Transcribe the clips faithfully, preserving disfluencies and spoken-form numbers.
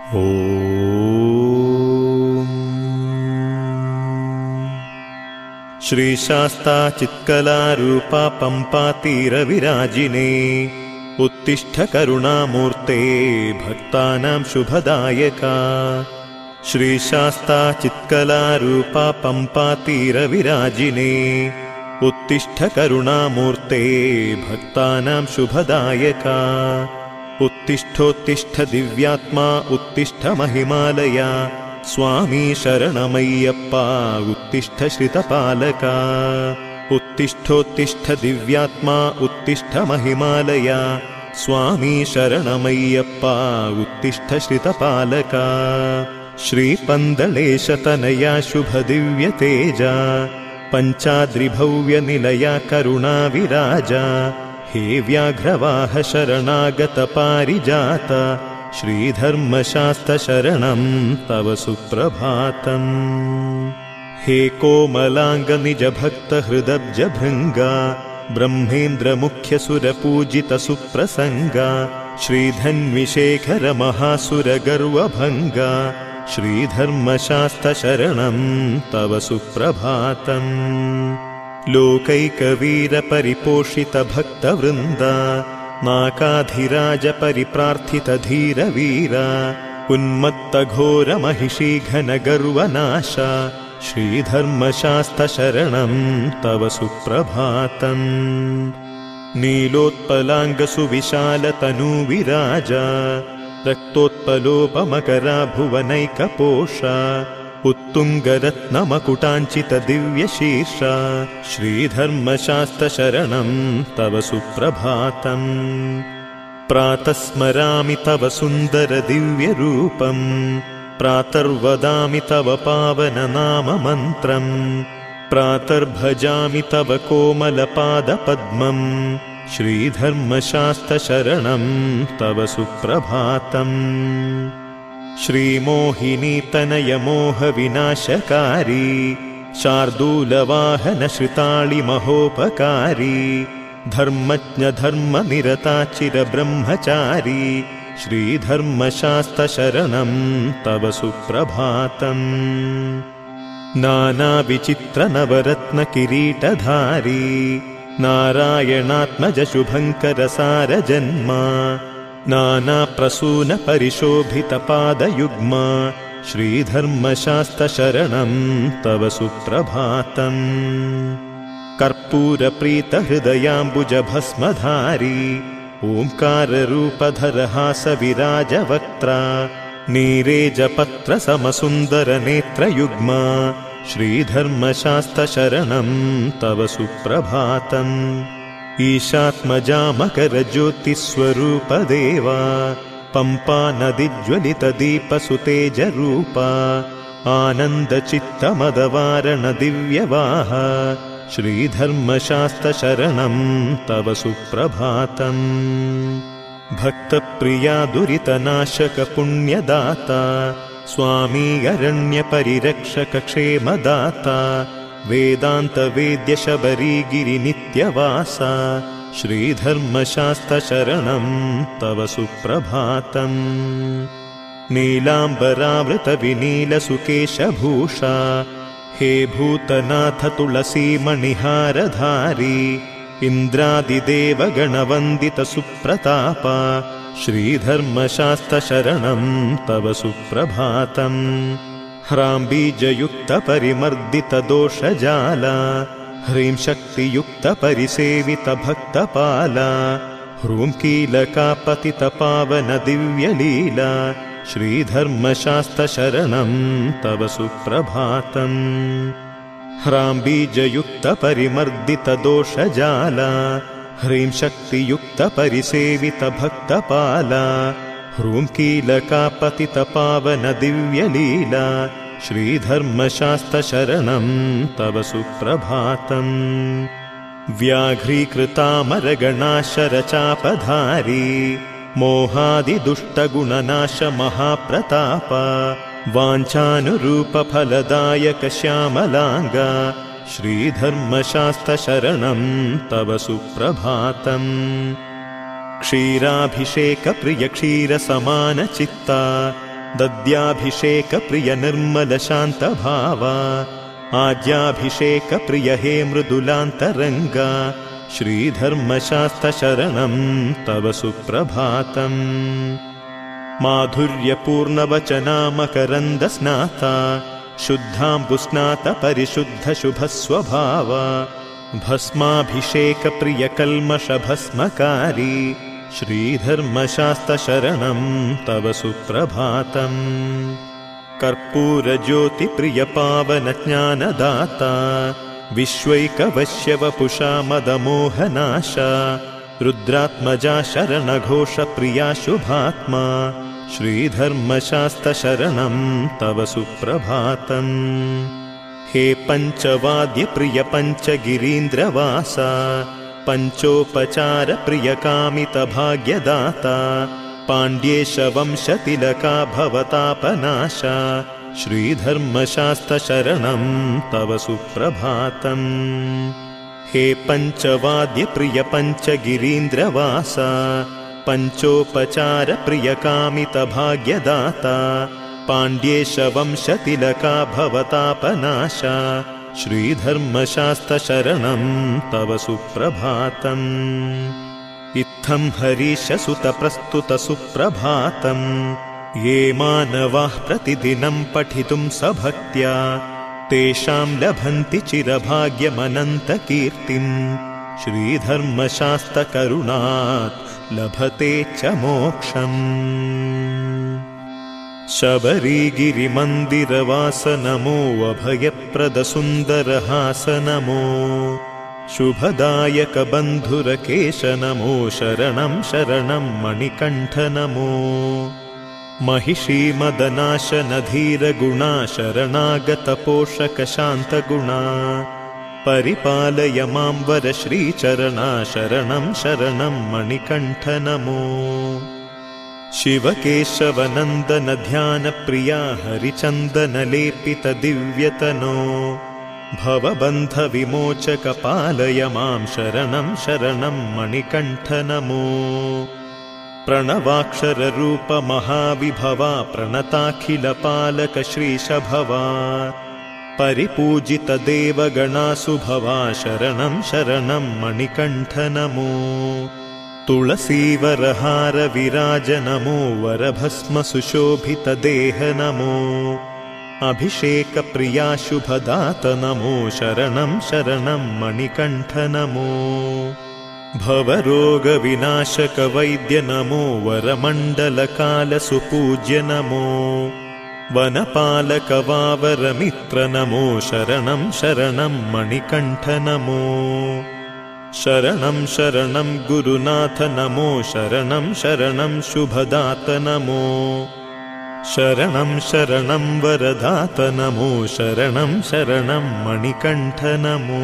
ॐ श्रीशास्ता चित्कलारूपा पम्पातीरविराजिने उत्तिष्ठ करुणामूर्ते भक्तानां शुभदायका। श्रीशास्ता चित्कलारूपा पम्पातीरविराजिने उत्तिष्ठ करुणामूर्ते भक्तानां शुभदायका। उत्तिष्ठोत्तिष्ठ दिव्यात्मा उत्तिष्ठ महिमालया स्वामी शरणमय्यप्पा उत्तिष्ठ श्रितपालका। उत्तिष्ठोत्तिष्ठ दिव्यात्मा उत्तिष्ठ महिमालया स्वामी शरणमय्यप्पा उत्तिष्ठ श्रितपालका। श्रीपन्दलेशतनया शुभदिव्यतेजा पञ्चाद्रिभव्यनिलया करुणाविराजा हे व्याघ्रवाह शरणागत पारिजात श्रीधर्मशास्त्र शरणं तव सुप्रभातम्। हे कोमलांग निज भक्त हृदब्ज भृंगा ब्रह्मेन्द्र मुख्य सुर पूजित सुप्रसंगा श्रीधन्विशेखर महासुर गर्वभंगा श्रीधर्मशास्त्र शरणं तव सुप्रभातम्। लोकैकवीर परिपोषित भक्तवृन्दा नाकाधिराज परिप्रार्थित धीरवीरा उन्मत्त घोर महिषी घन गर्वनाशा श्रीधर्मशास्त्र शरणं तव सुप्रभातम्। नीलोत्पलांग सुविशाल तनुविराजा रक्तोत्पलोपमकरा भुवनैकपोषा उत्तुंगरत्नमकुटाञ्चित दिव्यशीर्षा श्रीधर्मशास्त्र शरणं तव सुप्रभातम्। प्रातः स्मरामि तव सुन्दर दिव्यरूपम् प्रातर्वदामि तव पावन नाम मन्त्रम् प्रातर्भजामि तव कोमलपादपद्मम् श्रीधर्मशास्त्र शरणं तव सुप्रभातम्। श्रीमोहिनी तनय मोह विनाशकारी शार्दूलवाहन श्रिताळि महोपकारी धर्मज्ञ धर्म निरता चिर ब्रह्मचारी श्रीधर्मशास्त्र शरणं तव सुप्रभातम्। नाना विचित्र नवरत्न किरीटधारी नारायणात्मज शुभंकर सार जन्मा नाना प्रसून परिशोभित पादयुग्मा श्रीधर्मशास्त्र शरणं तव सुप्रभातम्। कर्पूर प्रीत हृदयाम्बुज भस्मधारी ओंकार रूपधर हास विराज वक्त्रा नीरेज पत्र समसुन्दर नेत्र युग्मा श्रीधर्मशास्त्र शरणं तव सुप्रभातम्। ईशात्मजा मकर ज्योतिस्वरूप देवा पंपा नदीज्वलित दीप सुतेज रूपा आनंद चित्त मदवारण दिव्यवाह श्रीधर्मशास्त्र शरणं तव सुप्रभातम्। भक्तप्रिया दुरितनाशक पुण्यदाता स्वामी अरण्य परिरक्षक क्षेमदाता वेदांत वेद्य शबरी गिरि नित्यवासा श्रीधर्मशास्त्र शरणं तव सुप्रभातम्। नीलांबरावृत विनील सुकेशभूषा हे भूतनाथ तुलसी मणिहारधारी इंद्रादिदेव गणवंदित सुप्रतापा श्रीधर्मशास्त्र शरणं तव सुप्रभातम्। ह्रांबीजयुक्त परिमर्दित दोषजाला ह्रीं शक्तियुक्त परिसेवित भक्तपाला ह्रूं कीलका पतित पावन दिव्यलीला श्रीधर्मशास्त्र शरणं तव सुप्रभातम्। ह्रांबीजयुक्त परिमर्दित दोषजाला ह्रीं शक्तियुक्त परिसेवित भक्तपाला ह्रूं कीलका पतित पावन दिव्यलीला श्रीधर्मशास्त्र शरणं तव सुप्रभातम्। व्याघ्रीकृतामरगणाशरचापधारी मोहादिदुष्टगुणनाश महाप्रतापा वाञ्छानुरूप फलदायक श्यामलांगा श्रीधर्मशास्त्र शरणं तव सुप्रभातम्। क्षीराभिषेक प्रिय क्षीर समान चित्ता दद्याभिषेकप्रिय निर्मलशान्तभावा आज्याभिषेकप्रिय हे मृदुलान्तरङ्गा श्रीधर्मशास्त्रशरणं तव सुप्रभातम् माधुर्यपूर्णवचना मकरन्दस्नाता शुद्धाम्बुस्नात परिशुद्धशुभस्वभावा भस्माभिषेकप्रियकल्मषभस्मकारी श्रीधर्मशास्त्रशरणं तव सुप्रभातम् कर्पूरज्योतिप्रियपावनज्ञानदाता विश्वैकवश्यवपुषा मदमोहनाशा रुद्रात्मजा शरणघोषप्रिया शुभात्मा श्रीधर्मशास्त्रशरणं तव सुप्रभातम् हे पञ्चवाद्यप्रिय पञ्चगिरीन्द्रवासा पञ्चोपचारप्रियकामितभाग्यदाता पाण्ड्येशवंशतिलका भवतापनाशा श्रीधर्मशास्त्रशरणं तव सुप्रभातम् हे पञ्चवाद्यप्रिय पञ्चगिरीन्द्रवासा पञ्चोपचारप्रियकामितभाग्यदाता पाण्ड्येशवंशतिलका भवतापनाशा श्रीधर्मशास्त्रशरणं तव सुप्रभातम् इत्थं हरीशसुतप्रस्तुतसुप्रभातम् ये मानवाः प्रतिदिनं पठितुं सभक्त्या तेषां लभन्ति चिरभाग्यमनन्तकीर्तिम् श्रीधर्मशास्त्रकरुणात् लभते च मोक्षम् शबरीगिरिमन्दिरवास नमो अभयप्रदसुन्दरहास नमो शुभदायक बन्धुरकेश नमो शरणं शरणं मणिकण्ठ नमो महिषीमदनाशनधीरगुणा शरणागतपोषकशान्तगुणा परिपालय मां वर श्रीचरणा शरणं शरणं मणिकण्ठ नमो शिवकेशवनन्दन ध्यानप्रिया हरिचन्दनलेपित दिव्यतनो भवबन्धविमोचक पालय मां शरणं शरणं मणिकण्ठ नमो प्रणवाक्षररूप महाविभवा प्रणताखिलपालक श्रीशभवा परिपूजित देवगणासुभवा शरणं शरणं मणिकण्ठ नमो तुलसीवरहार विराज नमो वरभस्म सुशोभित देह नमो अभिषेक प्रिया शुभदात नमो शरणं शरणं मणिकण्ठ नमो भवरोगविनाशक वैद्य नमो वरमण्डलकाल सुपूज्य नमो वनपालक वावरमित्र नमो शरणं शरणं मणिकण्ठ नमो शरणं शरणं गुरुनाथ नमो शरणं शरणं शुभदात नमो शरणं शरणं वरदात नमो शरणं शरणं मणिकण्ठ नमो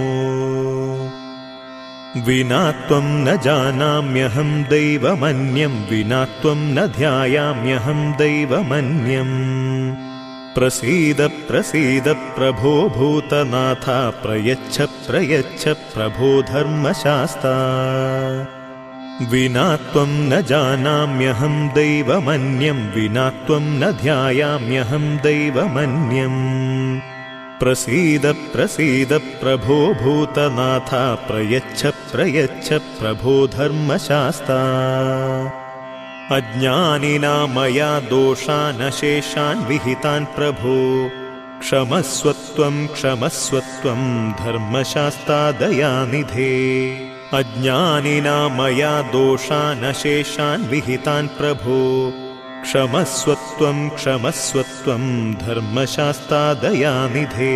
विना त्वं न जानाम्यहं दैवमन्यं विना त्वं न ध्यायाम्यहं दैवमन्यम् प्रसीद प्रसीद प्रभो भूतनाथा प्रयच्छ प्रयच्छ प्रभो धर्मशास्ता विना त्वं न जानाम्यहं दैवमन्यं विना त्वं न ध्यायाम्यहं दैवमन्यम् प्रसीद प्रसीद प्रभो भूतनाथा प्रयच्छ प्रयच्छ प्रभो धर्मशास्ता अज्ञानिना मया दोषानशेषान् विहितान् प्रभो क्षमस्वत्वं क्षमस्वत्वं धर्मशास्ता दयानिधे अज्ञानिना मया दोषानशेषान् विहितान् प्रभो क्षमस्वत्वं क्षमस्वत्वं धर्मशास्ता दयानिधे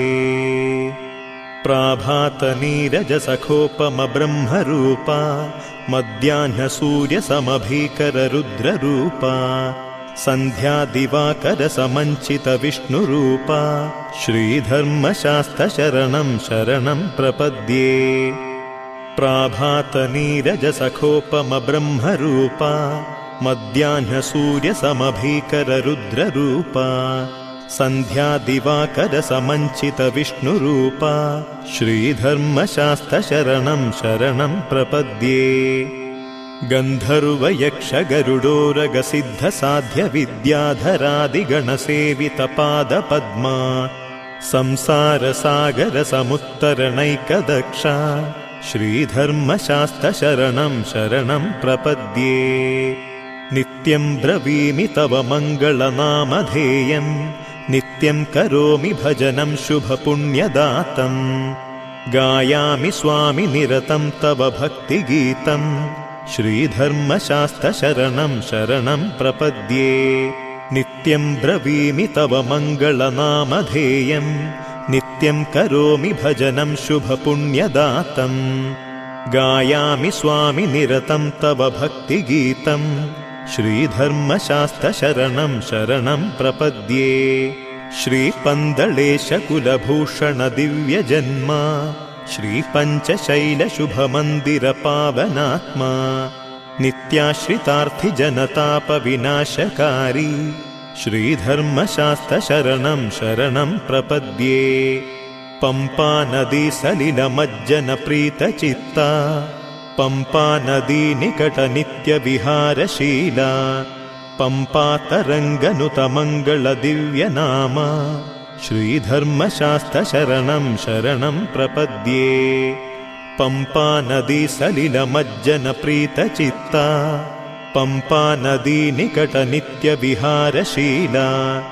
प्राभातनीरजसखोपमब्रह्मरूपा मध्याह्नसूर्यसमभीकररुद्ररूपा सन्ध्यादिवाकरसमञ्चितविष्णुरूपा श्रीधर्मशास्त्रशरणं शरणं प्रपद्ये प्राभातनीरजसखोपमब्रह्मरूपा मध्याह्नसूर्यसमभीकररुद्ररूपा सन्ध्यादिवाकरसमञ्चितविष्णुरूपा श्रीधर्मशास्त्रशरणं शरणं प्रपद्ये गन्धर्वयक्षगरुडोरगसिद्धसाध्यविद्याधरादिगणसेवितपादपद्मा संसारसागरसमुत्तरणैकदक्षा श्रीधर्मशास्त्रशरणं शरणं प्रपद्ये। नित्यं ब्रवीमि तव मङ्गलनामधेयं नित्यं करोमि भजनं शुभपुण्यदातं गायामि स्वामि निरतं तव भक्तिगीतं श्रीधर्मशास्त्रशरणं शरणं प्रपद्ये। नित्यं ब्रवीमि तव मङ्गलनामधेयं नित्यं करोमि भजनं शुभपुण्यदातं गायामि स्वामि निरतं तव भक्तिगीतं श्रीधर्मशास्त्रशरणं शरणं प्रपद्ये। श्रीपन्दलेशकुलभूषण दिव्यजन्मा श्रीपञ्चशैलशुभमन्दिरपावनात्मा नित्याश्रितार्थिजनतापविनाशकारी श्रीधर्मशास्त्रशरणं शरणं प्रपद्ये। पम्पानदी सलिलमज्जनप्रीतचित्ता पम्पानदी निकटनित्यविहारशीला पम्पातरङ्गनुतमङ्गलदिव्यनामा श्रीधर्मशास्त्रशरणं शरणं प्रपद्ये। पम्पानदी सलिलमज्जनप्रीतचित्ता पम्पानदी निकटनित्यविहारशीला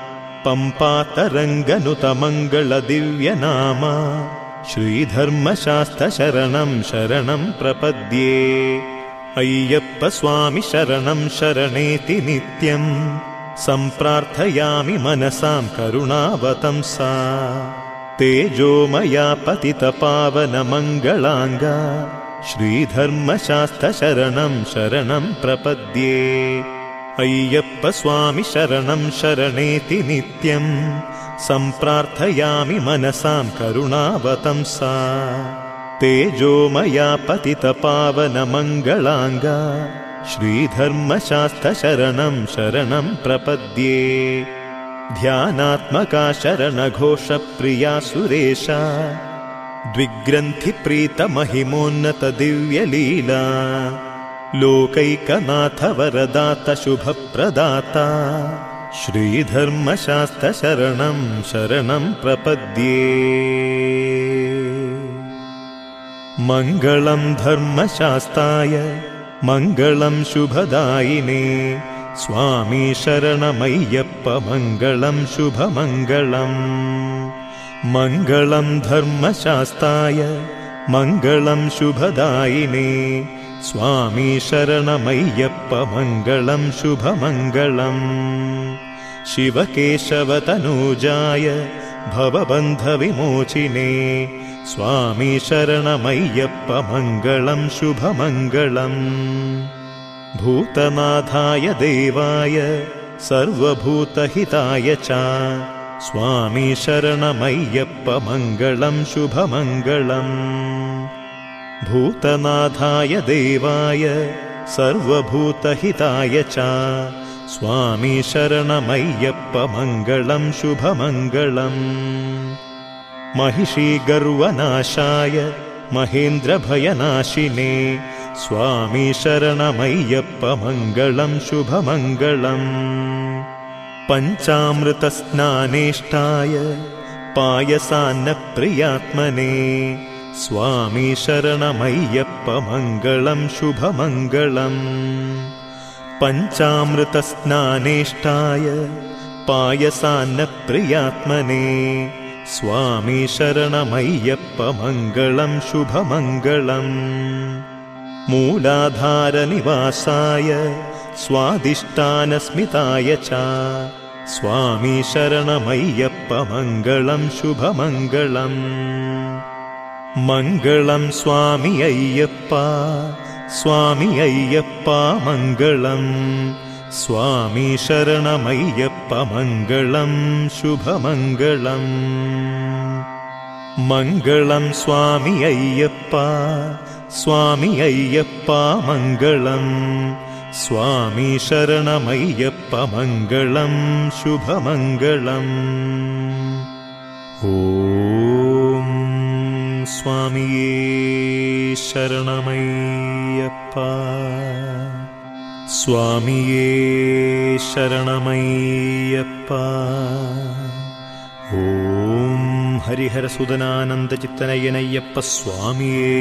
पम्पातरङ्गनुतमङ्गलदिव्यनामा श्रीधर्मशास्त्रशरणं शरणं प्रपद्ये। अय्यप्प स्वामि शरणं शरणेति नित्यं सम्प्रार्थयामि मनसां करुणावतंसा तेजोमया पतितपावनमङ्गलाङ्गा श्रीधर्मशास्त्रशरणं शरणं प्रपद्ये। अय्यप्प स्वामि शरणं शरणेति नित्यं सम्प्रार्थयामि मनसां करुणावतंसा तेजोमया पतितपावनमङ्गलाङ्गा श्रीधर्मशास्त्रशरणं शरणं प्रपद्ये। ध्यानात्मका शरणघोषप्रिया सुरेशा द्विग्रन्थिप्रीतमहिमोन्नतदिव्यलीला लोकैकनाथ वरदात शुभप्रदाता श्रीधर्मशास्त्रशरणं शरणं प्रपद्ये। मङ्गलं धर्मशास्त्राय मङ्गलं शुभदायिने स्वामी शरणमय्यप्प मङ्गलं शुभमङ्गलम्। मङ्गलं धर्मशास्त्राय मङ्गलं शुभदायिने स्वामी शरणमय्यप्प मङ्गलं शुभमङ्गलम्। शिवकेशवतनूजाय भवबन्धविमोचिने स्वामी शरणमय्यप्प मङ्गलं शुभमङ्गलम्। भूतनाथाय देवाय सर्वभूतहिताय च स्वामी शरणमय्यप्प मङ्गलं शुभमङ्गलम्। भूतनाथाय देवाय सर्वभूतहिताय च स्वामी शरणमय्यप्प मङ्गलं शुभमङ्गलम्। महिषीगर्वनाशाय महेन्द्रभयनाशिने स्वामी शरणमय्यप्प मङ्गलं शुभमङ्गलम्। पञ्चामृतस्नानेष्टाय पायसान्नप्रियात्मने स्वामी शरणमय्यप्प मङ्गलं शुभमङ्गलम्। पञ्चामृतस्नानेष्टाय पायसान्नप्रियात्मने स्वामी शरणमय्यप्प मङ्गलं शुभमङ्गलम्। मूलाधारनिवासाय स्वादिष्टानस्मिताय च स्वामी शरणमय्यप्प मङ्गलं शुभमङ्गलम्। मङ्गलं स्वामी अय्यप्पा स्वामी अय्यप्पा मङ्गलम् स्वामी शरणमय्यप्प मङ्गलं शुभमङ्गलम्। मङ्गलं स्वामी अय्यप्पा स्वामी अय्यप्पा मङ्गलम् स्वामी शरणमय्यप्प मङ्गलं शुभमङ्गलम्। ॐ സ്വാമിയേ ശരണമയ്യപ്പ. സ്വാമിയേ ശരണമയ്യപ്പ. ഓം ഹരിഹരസുതനാനന്ദചിത്തനയനയ്യപ്പ സ്വാമിയേ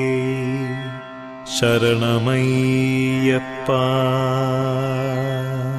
ശരണമയ്യപ്പ.